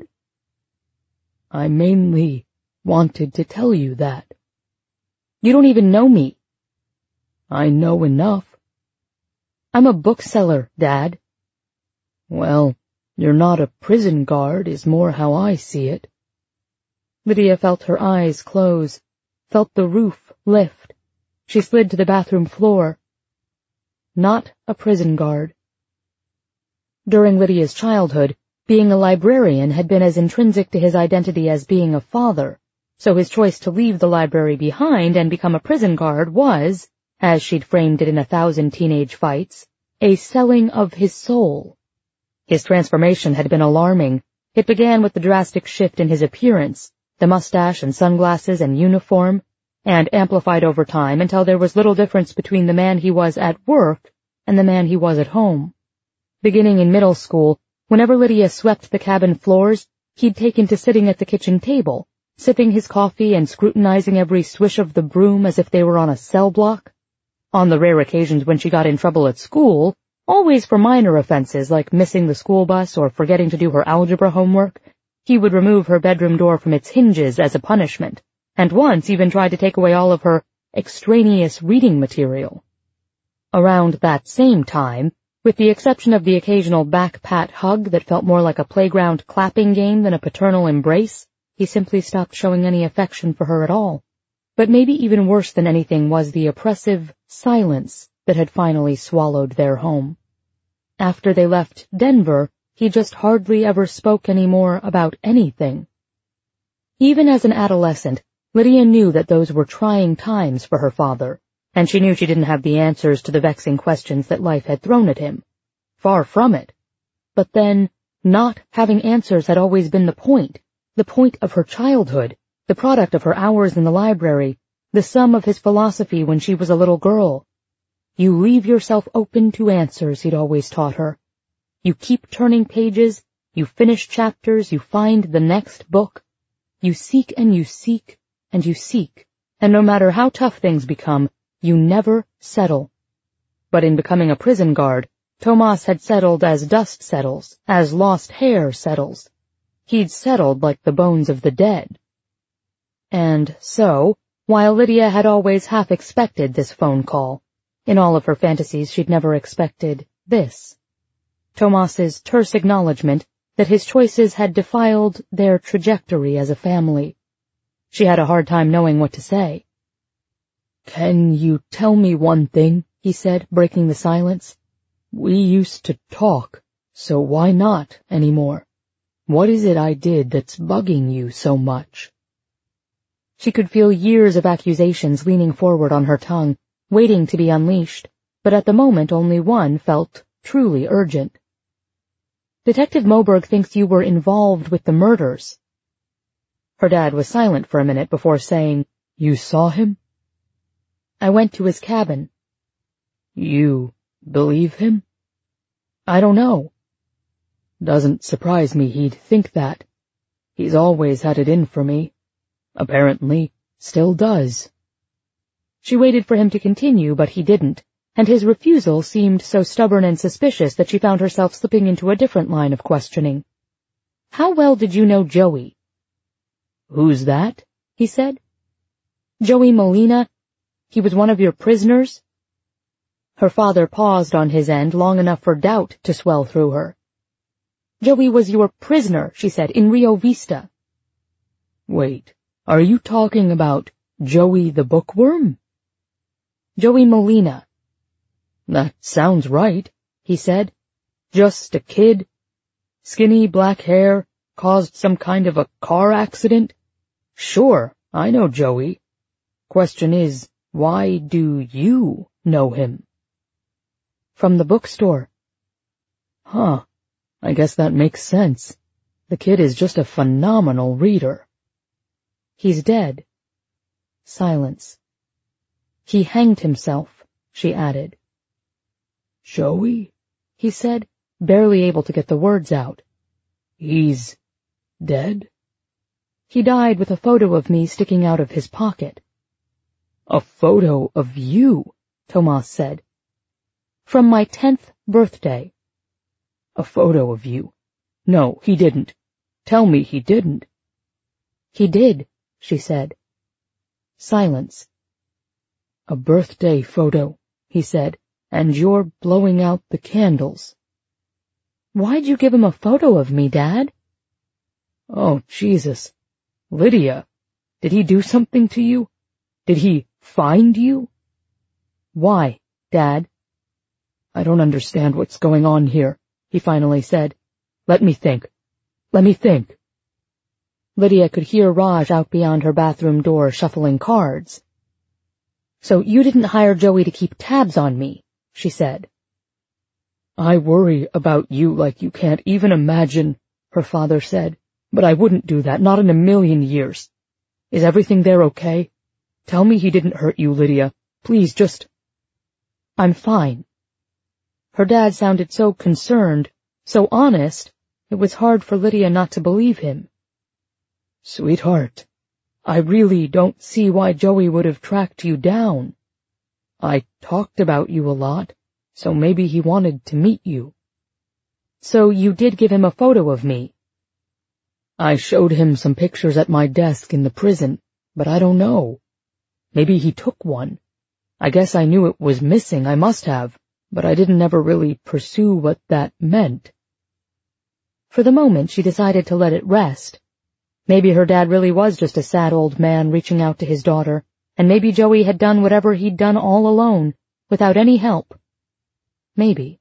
"I mainly wanted to tell you that." "You don't even know me." "I know enough." "I'm a bookseller, Dad." "Well, you're not a prison guard is more how I see it." Lydia felt her eyes close, felt the roof lift. She slid to the bathroom floor. Not a prison guard. During Lydia's childhood, being a librarian had been as intrinsic to his identity as being a father, so his choice to leave the library behind and become a prison guard was, as she'd framed it in a thousand teenage fights, a selling of his soul. His transformation had been alarming. It began with the drastic shift in his appearance, the mustache and sunglasses and uniform, and amplified over time until there was little difference between the man he was at work and the man he was at home. Beginning in middle school, whenever Lydia swept the cabin floors, he'd taken to sitting at the kitchen table, sipping his coffee and scrutinizing every swish of the broom as if they were on a cell block. On the rare occasions when she got in trouble at school, always for minor offenses like missing the school bus or forgetting to do her algebra homework, he would remove her bedroom door from its hinges as a punishment, and once even tried to take away all of her extraneous reading material. Around that same time, with the exception of the occasional back-pat hug that felt more like a playground clapping game than a paternal embrace, he simply stopped showing any affection for her at all. But maybe even worse than anything was the oppressive silence that had finally swallowed their home. After they left Denver, he just hardly ever spoke any more about anything. Even as an adolescent, Lydia knew that those were trying times for her father, and she knew she didn't have the answers to the vexing questions that life had thrown at him. Far from it. But then, not having answers had always been the point, the point of her childhood, the product of her hours in the library, the sum of his philosophy when she was a little girl. You leave yourself open to answers, he'd always taught her. You keep turning pages, you finish chapters, you find the next book. You seek and you seek and you seek, and no matter how tough things become, you never settle. But in becoming a prison guard, Tomas had settled as dust settles, as lost hair settles. He'd settled like the bones of the dead. And so, while Lydia had always half expected this phone call, in all of her fantasies she'd never expected this. Tomas's terse acknowledgement that his choices had defiled their trajectory as a family. She had a hard time knowing what to say. "Can you tell me one thing?" he said, breaking the silence. "We used to talk, so why not anymore? What is it I did that's bugging you so much?" She could feel years of accusations leaning forward on her tongue, waiting to be unleashed, but at the moment only one felt truly urgent. "Detective Moberg thinks you were involved with the murders." Her dad was silent for a minute before saying, "You saw him?" "I went to his cabin." "You believe him?" "I don't know." "Doesn't surprise me he'd think that. He's always had it in for me. Apparently, still does." She waited for him to continue, but he didn't, and his refusal seemed so stubborn and suspicious that she found herself slipping into a different line of questioning. "How well did you know Joey?" "Who's that?" he said. "Joey Molina. He was one of your prisoners?" Her father paused on his end long enough for doubt to swell through her. "Joey was your prisoner," she said, "in Rio Vista." "Wait, are you talking about Joey the Bookworm?" "Joey Molina." "That sounds right," he said. "Just a kid. Skinny black hair, caused some kind of a car accident. Sure, I know Joey. Question is, Why do you know him? From the bookstore. Huh. I guess that makes sense. The kid is just a phenomenal reader. He's dead. Silence. He hanged himself, she added. Joey? He said, barely able to get the words out. He's dead? He died with a photo of me sticking out of his pocket. A photo of you, Tomas said. From my tenth birthday. A photo of you. No, he didn't. Tell me he didn't. He did, she said. Silence. A birthday photo, he said, and you're blowing out the candles. Why'd you give him a photo of me, Dad? Oh, Jesus. Lydia, did he do something to you? Did he find you? Why, Dad? I don't understand what's going on here, he finally said. Let me think. Let me think. Lydia could hear Raj out beyond her bathroom door shuffling cards. So you didn't hire Joey to keep tabs on me, she said. I worry about you like you can't even imagine, her father said. But I wouldn't do that, not in a million years. Is everything there okay? Tell me he didn't hurt you, Lydia. Please, just... I'm fine. Her dad sounded so concerned, so honest, it was hard for Lydia not to believe him. Sweetheart, I really don't see why Joey would have tracked you down. I talked about you a lot, so maybe he wanted to meet you. So you did give him a photo of me? I showed him some pictures at my desk in the prison, but I don't know. Maybe he took one. I guess I knew it was missing, I must have, but I didn't ever really pursue what that meant. For the moment, she decided to let it rest. Maybe her dad really was just a sad old man reaching out to his daughter, and maybe Joey had done whatever he'd done all alone, without any help. Maybe.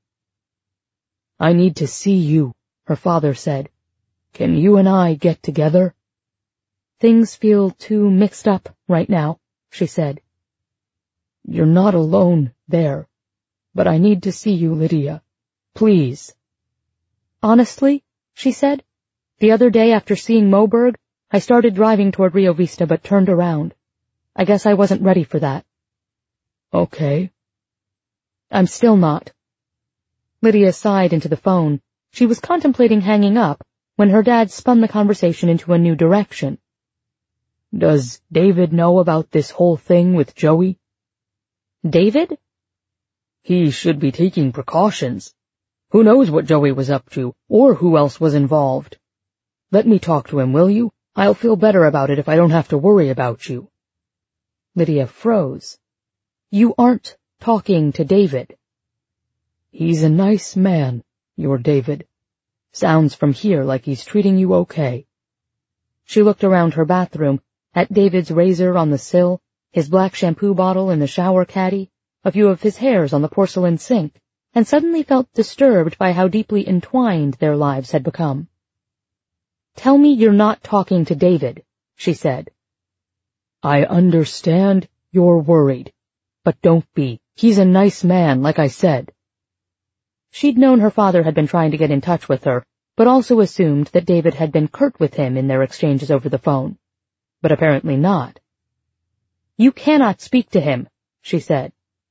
I need to see you, her father said. Can you and I get together? Things feel too mixed up right now, she said. You're not alone there, but I need to see you, Lydia. Please. Honestly, she said, the other day after seeing Moberg, I started driving toward Rio Vista but turned around. I guess I wasn't ready for that. Okay. I'm still not. Lydia sighed into the phone. She was contemplating hanging up when her dad spun the conversation into a new direction. Does David know about this whole thing with Joey? David? He should be taking precautions. Who knows what Joey was up to, or who else was involved. Let me talk to him, will you? I'll feel better about it if I don't have to worry about you. Lydia froze. You aren't talking to David. He's a nice man, your David. Sounds from here like he's treating you okay. She looked around her bathroom, at David's razor on the sill, his black shampoo bottle in the shower caddy, a few of his hairs on the porcelain sink, and suddenly felt disturbed by how deeply entwined their lives had become. Tell me you're not talking to David, she said. I understand you're worried, but don't be. He's a nice man, like I said. She'd known her father had been trying to get in touch with her, but also assumed that David had been curt with him in their exchanges over the phone. But apparently not. You cannot speak to him, she said.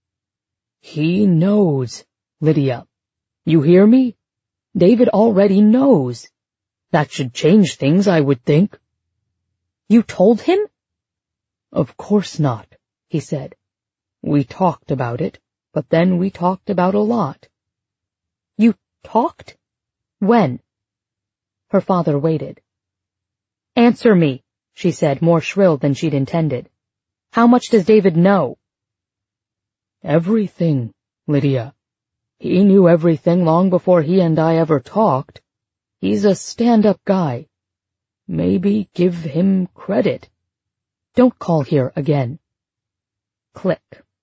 He knows, Lydia. You hear me? David already knows. That should change things, I would think. You told him? Of course not, he said. We talked about it, but then we talked about a lot. You talked? When? Her father waited. Answer me, she said, more shrill than she'd intended. How much does David know? Everything, Lydia. He knew everything long before he and I ever talked. He's a stand-up guy. Maybe give him credit. Don't call here again. Click.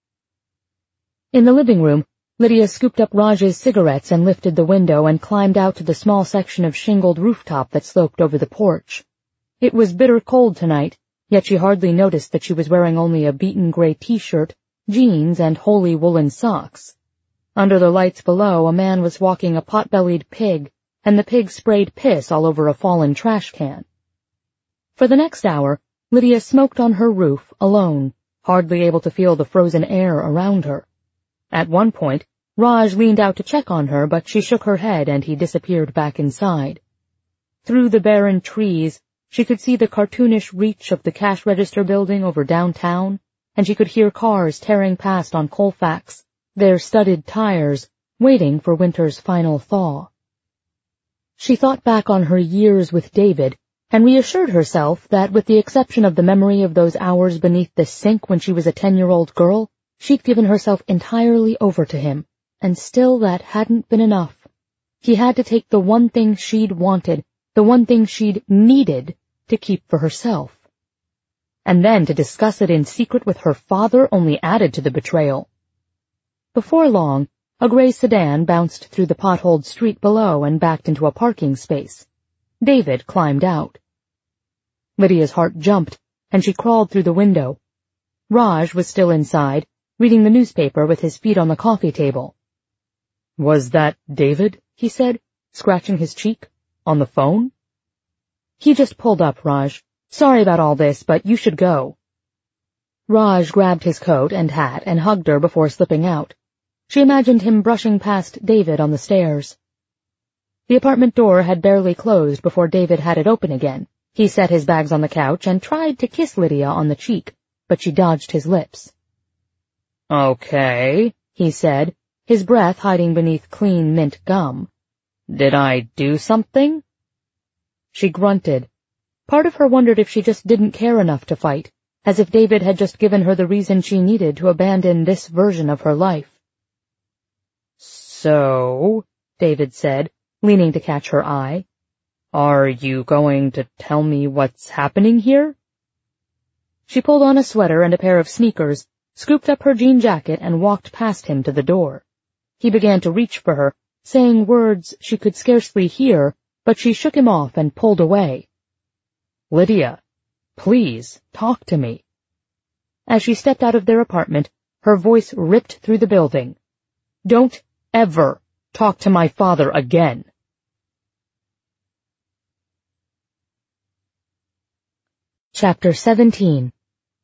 In the living room, Lydia scooped up Raj's cigarettes and lifted the window and climbed out to the small section of shingled rooftop that sloped over the porch. It was bitter cold tonight, yet she hardly noticed that she was wearing only a beaten gray t-shirt, jeans, and holey woolen socks. Under the lights below, a man was walking a pot-bellied pig, and the pig sprayed piss all over a fallen trash can. For the next hour, Lydia smoked on her roof, alone, hardly able to feel the frozen air around her. At one point, Raj leaned out to check on her, but she shook her head and he disappeared back inside. Through the barren trees, she could see the cartoonish reach of the cash register building over downtown, and she could hear cars tearing past on Colfax, their studded tires, waiting for winter's final thaw. She thought back on her years with David, and reassured herself that with the exception of the memory of those hours beneath the sink when she was a ten-year-old girl, she'd given herself entirely over to him, and still that hadn't been enough. He had to take the one thing she'd wanted, the one thing she'd needed, to keep for herself. And then to discuss it in secret with her father only added to the betrayal. Before long, a gray sedan bounced through the potholed street below and backed into a parking space. David climbed out. Lydia's heart jumped, and she crawled through the window. Raj was still inside, reading the newspaper with his feet on the coffee table. "Was that David?" he said, scratching his cheek. "On the phone?" "He just pulled up, Raj. Sorry about all this, but you should go." Raj grabbed his coat and hat and hugged her before slipping out. She imagined him brushing past David on the stairs. The apartment door had barely closed before David had it open again. He set his bags on the couch and tried to kiss Lydia on the cheek, but she dodged his lips. "Okay," he said, his breath hiding beneath clean mint gum. "Did I do something?" She grunted. Part of her wondered if she just didn't care enough to fight, as if David had just given her the reason she needed to abandon this version of her life. "So," David said, leaning to catch her eye, "are you going to tell me what's happening here?" She pulled on a sweater and a pair of sneakers, scooped up her jean jacket, and walked past him to the door. He began to reach for her, saying words she could scarcely hear, but she shook him off and pulled away. "Lydia, please, talk to me." As she stepped out of their apartment, her voice ripped through the building. "Don't ever talk to my father again." Chapter seventeen.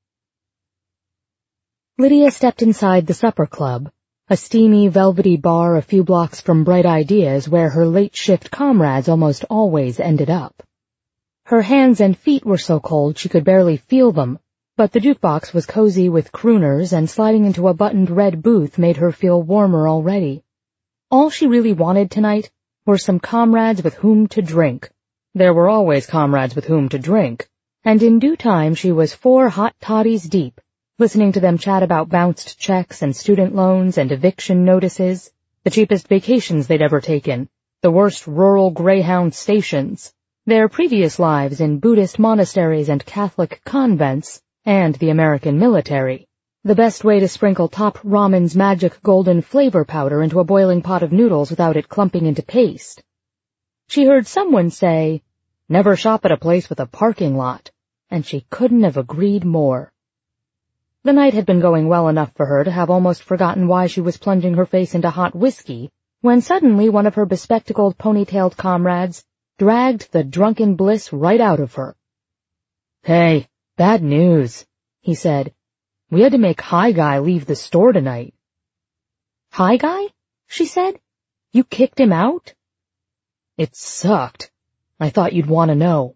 Lydia stepped inside the supper club, a steamy, velvety bar a few blocks from Bright Ideas where her late-shift comrades almost always ended up. Her hands and feet were so cold she could barely feel them, but the jukebox was cozy with crooners, and sliding into a buttoned red booth made her feel warmer already. All she really wanted tonight were some comrades with whom to drink. There were always comrades with whom to drink, and in due time she was four hot toddies deep, listening to them chat about bounced checks and student loans and eviction notices, the cheapest vacations they'd ever taken, the worst rural Greyhound stations, their previous lives in Buddhist monasteries and Catholic convents, and the American military, the best way to sprinkle Top Ramen's magic golden flavor powder into a boiling pot of noodles without it clumping into paste. She heard someone say, "Never shop at a place with a parking lot," and she couldn't have agreed more. The night had been going well enough for her to have almost forgotten why she was plunging her face into hot whiskey, when suddenly one of her bespectacled ponytailed comrades dragged the drunken bliss right out of her. "Hey, bad news," he said. "We had to make Hi Guy leave the store tonight." "Hi Guy?" she said. "You kicked him out?" "It sucked. I thought you'd want to know."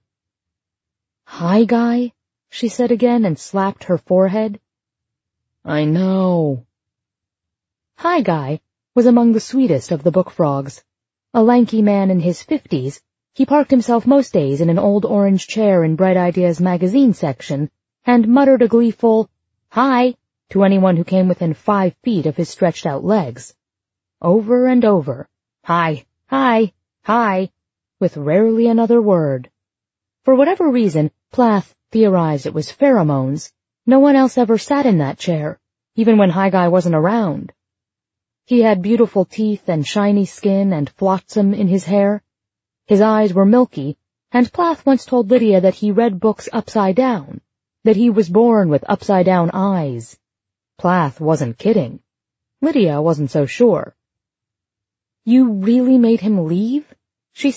"Hi Guy?" she said again and slapped her forehead. "I know." Hi Guy was among the sweetest of the book frogs. A lanky man in his fifties, he parked himself most days in an old orange chair in Bright Ideas magazine section and muttered a gleeful, "Hi," to anyone who came within five feet of his stretched-out legs. Over and over, "Hi, hi, hi," with rarely another word. For whatever reason, Plath theorized it was pheromones. No one else ever sat in that chair, even when Hi Guy wasn't around. He had beautiful teeth and shiny skin and flotsam in his hair. His eyes were milky, and Plath once told Lydia that he read books upside down, that he was born with upside-down eyes. Plath wasn't kidding. Lydia wasn't so sure. You really made him leave?